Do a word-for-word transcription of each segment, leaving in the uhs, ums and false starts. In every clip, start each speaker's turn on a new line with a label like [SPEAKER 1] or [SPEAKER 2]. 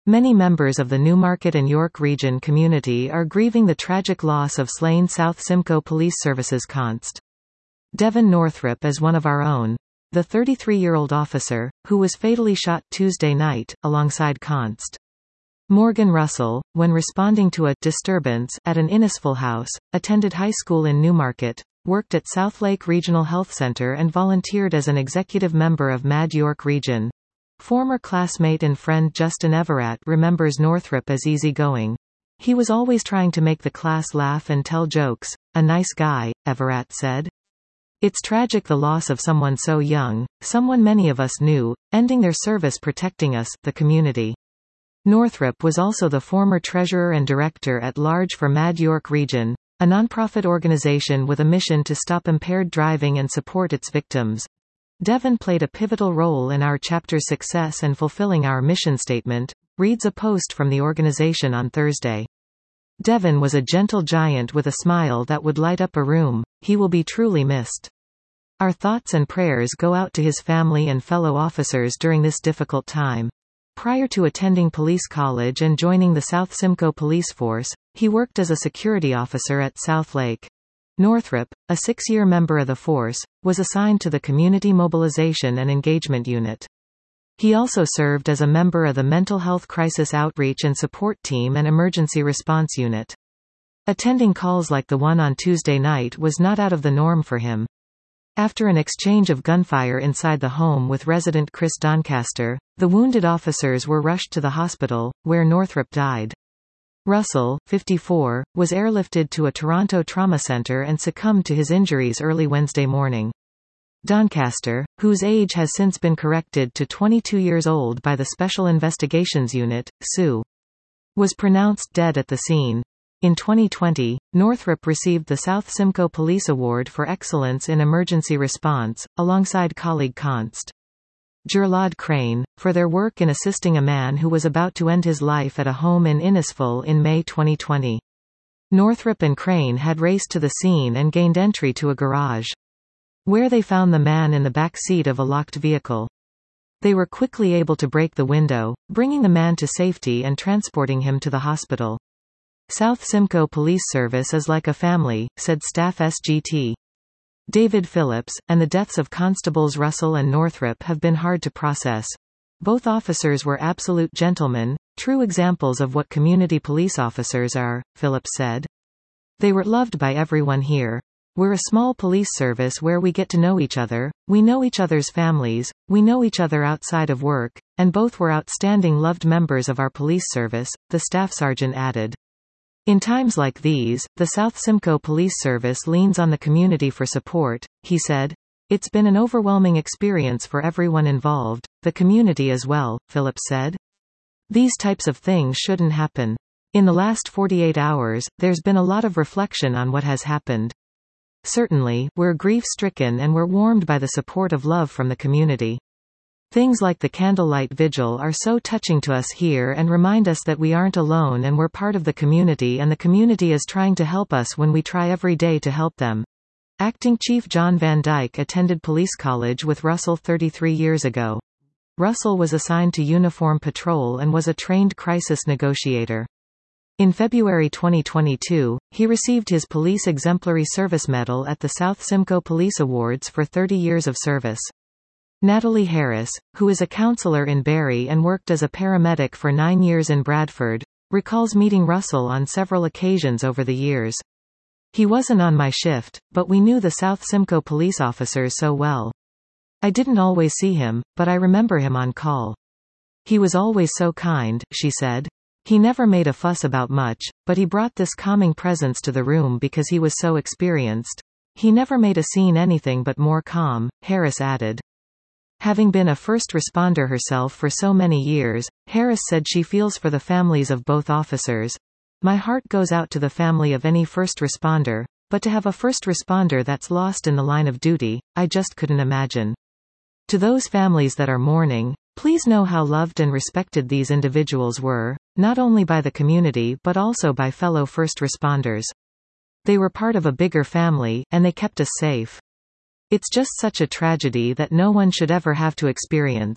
[SPEAKER 1] Many members of the Newmarket and York Region community are grieving the tragic loss of slain South Simcoe Police Services Const. Devon Northrup is one of our own. The thirty-three-year-old officer, who was fatally shot Tuesday night, alongside Const. Morgan Russell, when responding to a disturbance at an Innisfil house, attended high school in Newmarket, worked at Southlake Regional Health Center and volunteered as an executive member of M A D York Region. Former classmate and friend Justin Everett remembers Northrup as easygoing. He was always trying to make the class laugh and tell jokes. A nice guy, Everett said. It's tragic the loss of someone so young, someone many of us knew, ending their service protecting us, the community. Northrup was also the former treasurer and director at large for M A D York Region, a nonprofit organization with a mission to stop impaired driving and support its victims. Devon played a pivotal role in our chapter's success and fulfilling our mission statement, reads a post from the organization on Thursday. Devon was a gentle giant with a smile that would light up a room. He will be truly missed. Our thoughts and prayers go out to his family and fellow officers during this difficult time. Prior to attending police college and joining the South Simcoe Police Force, he worked as a security officer at Southlake. Northrup, a six-year member of the force, was assigned to the Community Mobilization and Engagement Unit. He also served as a member of the Mental Health Crisis Outreach and Support Team and Emergency Response Unit. Attending calls like the one on Tuesday night was not out of the norm for him. After an exchange of gunfire inside the home with resident Chris Doncaster, the wounded officers were rushed to the hospital, where Northrup died. Russell, fifty-four, was airlifted to a Toronto trauma center and succumbed to his injuries early Wednesday morning. Doncaster, whose age has since been corrected to twenty-two years old by the Special Investigations Unit, S U, was pronounced dead at the scene. In twenty twenty, Northrup received the South Simcoe Police Award for Excellence in Emergency Response, alongside colleague Const. Gerlade Crane, for their work in assisting a man who was about to end his life at a home in Innisfil in May twenty twenty. Northrup and Crane had raced to the scene and gained entry to a garage, where they found the man in the back seat of a locked vehicle. They were quickly able to break the window, bringing the man to safety and transporting him to the hospital. South Simcoe Police Service is like a family, said Staff S G T David Phillips, and the deaths of Constables Russell and Northrup have been hard to process. Both officers were absolute gentlemen, true examples of what community police officers are, Phillips said. They were loved by everyone here. We're a small police service where we get to know each other, we know each other's families, we know each other outside of work, and both were outstanding loved members of our police service, the staff sergeant added. In times like these, the South Simcoe Police Service leans on the community for support, he said. It's been an overwhelming experience for everyone involved, the community as well, Phillips said. These types of things shouldn't happen. In the last forty-eight hours, there's been a lot of reflection on what has happened. Certainly, we're grief-stricken and we're warmed by the support of love from the community. Things like the candlelight vigil are so touching to us here and remind us that we aren't alone and we're part of the community and the community is trying to help us when we try every day to help them. Acting Chief John Van Dyke attended police college with Russell thirty-three years ago. Russell was assigned to uniform patrol and was a trained crisis negotiator. In February twenty twenty-two, he received his Police Exemplary Service Medal at the South Simcoe Police Awards for thirty years of service. Natalie Harris, who is a counselor in Barrie and worked as a paramedic for nine years in Bradford, recalls meeting Russell on several occasions over the years. He wasn't on my shift, but we knew the South Simcoe police officers so well. I didn't always see him, but I remember him on call. He was always so kind, she said. He never made a fuss about much, but he brought this calming presence to the room because he was so experienced. He never made a scene anything but more calm, Harris added. Having been a first responder herself for so many years, Harris said she feels for the families of both officers. My heart goes out to the family of any first responder, but to have a first responder that's lost in the line of duty, I just couldn't imagine. To those families that are mourning, please know how loved and respected these individuals were, not only by the community but also by fellow first responders. They were part of a bigger family, and they kept us safe. It's just such a tragedy that no one should ever have to experience.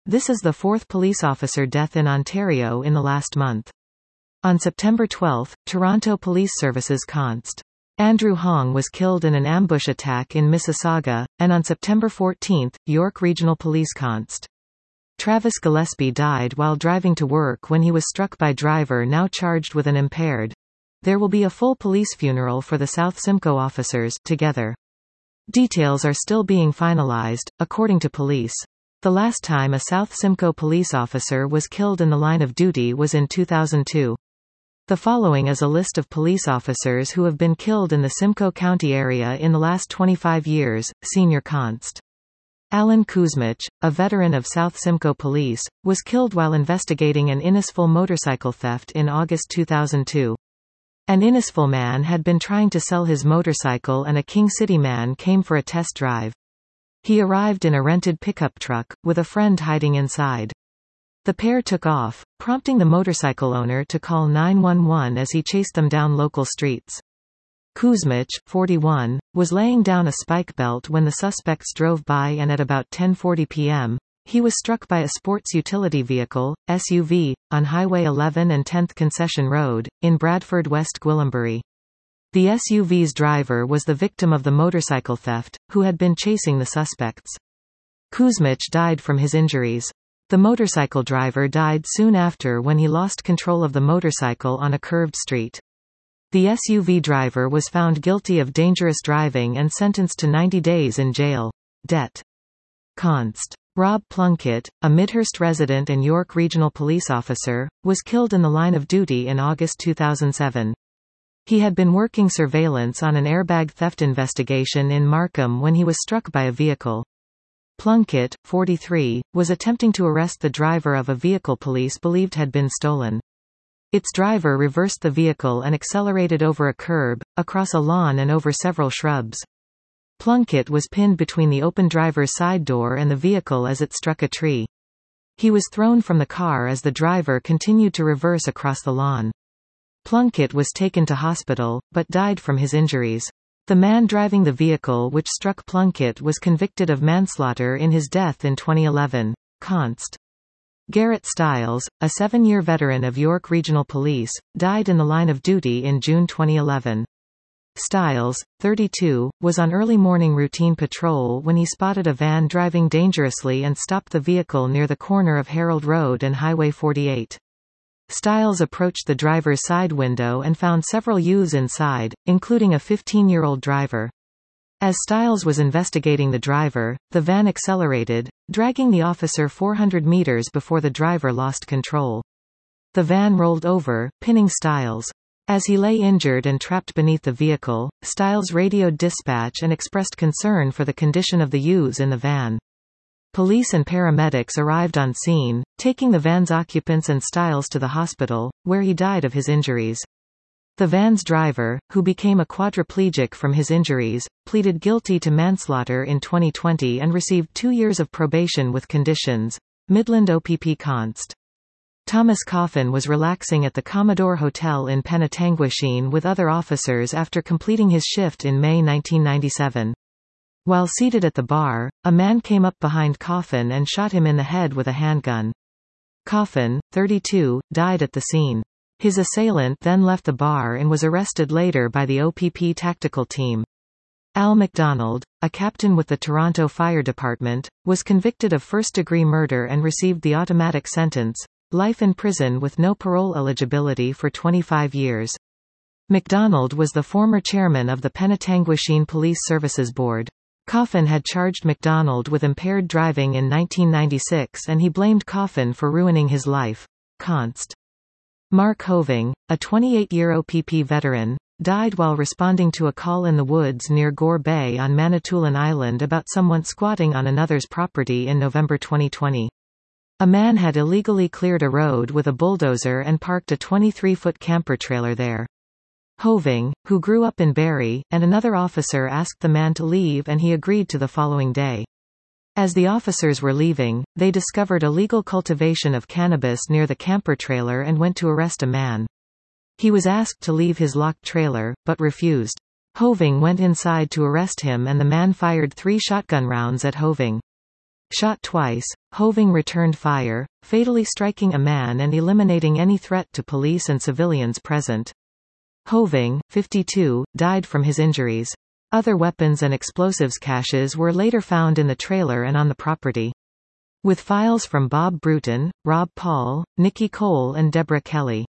[SPEAKER 1] This is the fourth police officer death in Ontario in the last month. On September twelfth, Toronto Police Services Const. Andrew Hong was killed in an ambush attack in Mississauga, and on September fourteenth, York Regional Police Const. Travis Gillespie died while driving to work when he was struck by driver now charged with an impaired. There will be a full police funeral for the South Simcoe officers together. Details are still being finalized, according to police. The last time a South Simcoe police officer was killed in the line of duty was in two thousand two. The following is a list of police officers who have been killed in the Simcoe County area in the last twenty-five years. Senior Const. Alan Kuzmich, a veteran of South Simcoe Police, was killed while investigating an Innisfil motorcycle theft in August two thousand two. An Innisfil man had been trying to sell his motorcycle and a King City man came for a test drive. He arrived in a rented pickup truck, with a friend hiding inside. The pair took off, prompting the motorcycle owner to call nine one one as he chased them down local streets. Kuzmich, forty-one, was laying down a spike belt when the suspects drove by and at about ten forty p m, he was struck by a sports utility vehicle, S U V, on Highway eleven and tenth Concession Road, in Bradford, West Gwillimbury. The S U V's driver was the victim of the motorcycle theft, who had been chasing the suspects. Kuzmich died from his injuries. The motorcycle driver died soon after when he lost control of the motorcycle on a curved street. The S U V driver was found guilty of dangerous driving and sentenced to ninety days in jail. Det. Const. Rob Plunkett, a Midhurst resident and York Regional Police officer, was killed in the line of duty in August two thousand seven. He had been working surveillance on an airbag theft investigation in Markham when he was struck by a vehicle. Plunkett, forty-three, was attempting to arrest the driver of a vehicle police believed had been stolen. Its driver reversed the vehicle and accelerated over a curb, across a lawn and over several shrubs. Plunkett was pinned between the open driver's side door and the vehicle as it struck a tree. He was thrown from the car as the driver continued to reverse across the lawn. Plunkett was taken to hospital, but died from his injuries. The man driving the vehicle which struck Plunkett was convicted of manslaughter in his death in twenty eleven. Const. Garrett Stiles, a seven-year veteran of York Regional Police, died in the line of duty in June twenty eleven. Stiles, thirty-two, was on early morning routine patrol when he spotted a van driving dangerously and stopped the vehicle near the corner of Harold Road and Highway forty-eight. Stiles approached the driver's side window and found several youths inside, including a fifteen-year-old driver. As Stiles was investigating the driver, the van accelerated, dragging the officer four hundred meters before the driver lost control. The van rolled over, pinning Stiles. As he lay injured and trapped beneath the vehicle, Stiles radioed dispatch and expressed concern for the condition of the youths in the van. Police and paramedics arrived on scene, taking the van's occupants and Stiles to the hospital, where he died of his injuries. The van's driver, who became a quadriplegic from his injuries, pleaded guilty to manslaughter in twenty twenty and received two years of probation with conditions. Midland O P P Const. Thomas Coffin was relaxing at the Commodore Hotel in Penetanguishene with other officers after completing his shift in May nineteen ninety-seven. While seated at the bar, a man came up behind Coffin and shot him in the head with a handgun. Coffin, thirty-two, died at the scene. His assailant then left the bar and was arrested later by the O P P tactical team. Al MacDonald, a captain with the Toronto Fire Department, was convicted of first-degree murder and received the automatic sentence, life in prison with no parole eligibility for twenty-five years. MacDonald was the former chairman of the Penetanguishene Police Services Board. Coffin had charged MacDonald with impaired driving in nineteen ninety-six and he blamed Coffin for ruining his life. Const. Mark Hoving, a twenty-eight-year O P P veteran, died while responding to a call in the woods near Gore Bay on Manitoulin Island about someone squatting on another's property in November twenty twenty. A man had illegally cleared a road with a bulldozer and parked a twenty-three-foot camper trailer there. Hoving, who grew up in Barrie, and another officer asked the man to leave and he agreed to the following day. As the officers were leaving, they discovered illegal cultivation of cannabis near the camper trailer and went to arrest a man. He was asked to leave his locked trailer, but refused. Hoving went inside to arrest him and the man fired three shotgun rounds at Hoving. shot twice. Hoving returned fire, fatally striking a man and eliminating any threat to police and civilians present. Hoving, fifty-two, died from his injuries. Other weapons and explosives caches were later found in the trailer and on the property. With files from Bob Bruton, Rob Paul, Nikki Cole and Deborah Kelly.